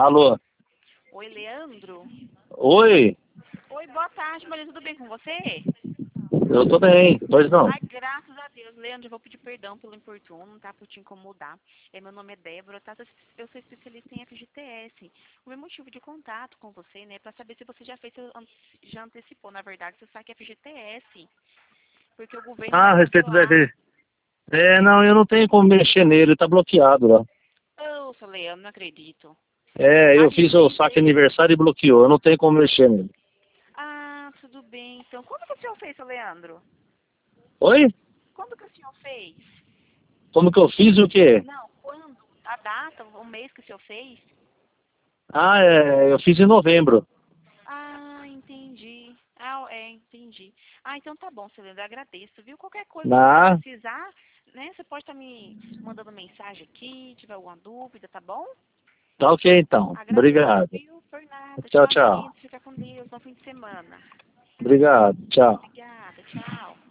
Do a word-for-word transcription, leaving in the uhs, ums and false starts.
Alô? Oi, Leandro. Oi? Oi, boa tarde, Maria. Tudo bem com você? Eu tô bem, pois não. Ai, graças a Deus. Leandro, eu vou pedir perdão pelo importuno, tá? Por te incomodar. É, meu nome é Débora, tá? Eu sou especialista em F G T S. O meu motivo de contato com você, né, é pra saber se você já fez, já antecipou, na verdade, seu saque F G T S. Porque o governo Ah, vai a respeito da... cancelar. É, não, eu não tenho como mexer nele, tá bloqueado lá. Ô, seu Leandro, não acredito. É, eu fiz o Avisei saque desde... aniversário e bloqueou, eu não tenho como mexer nele. Ah, tudo bem. Então, quando que o senhor fez, seu Leandro? Oi? Quando que o senhor fez? Como que eu fiz o quê? Não, quando? A data, o mês que o senhor fez? Ah, é, eu fiz em novembro. Ah, entendi. Ah, é, entendi. Ah, então tá bom, Celendo, agradeço, viu? Qualquer coisa que você Ah, precisar, né? Você pode estar me mandando mensagem aqui, tiver alguma dúvida, tá bom? tá ok então. Agradeço, Obrigado. viu? Por nada. Tchau, tchau. Tchauzinho, fica com Deus, bom fim de semana. Obrigado, tchau. Obrigada, tchau.